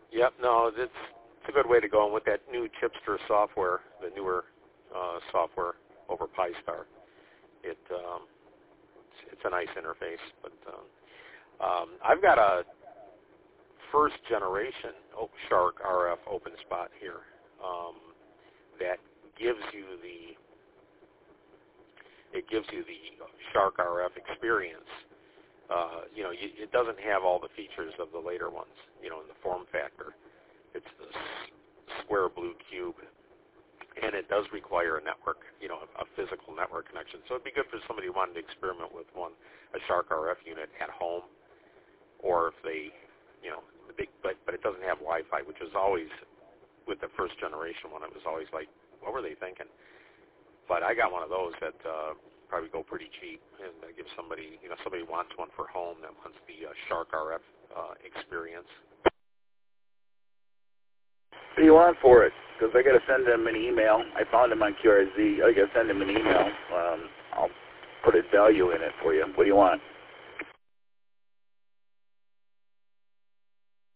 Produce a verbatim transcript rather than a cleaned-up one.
Yep. No, it's it's a good way to go. And with that new Chipster software, the newer uh, software over Pi-Star, it um, it's, it's a nice interface. But um, um, I've got a first generation Shark R F OpenSpot here um, that gives you the it gives you the Shark R F experience. Uh, you know, you, it doesn't have all the features of the later ones. You know, in the form factor, it's the s- square blue cube, and it does require a network. You know, a, a physical network connection. So it'd be good for somebody who wanted to experiment with one, a Shark R F unit at home, or if they, you know, the big, but but it doesn't have Wi-Fi, which was always with the first generation one. It was always like, what were they thinking? But I got one of those that uh, probably go pretty cheap, and uh, give somebody, you know, somebody wants one for home that wants the uh, Shark R F uh, experience. What do you want for it? Because I got to send them an email. I found him on Q R Z. I got to send him an email. Um, I'll put a value in it for you. What do you want?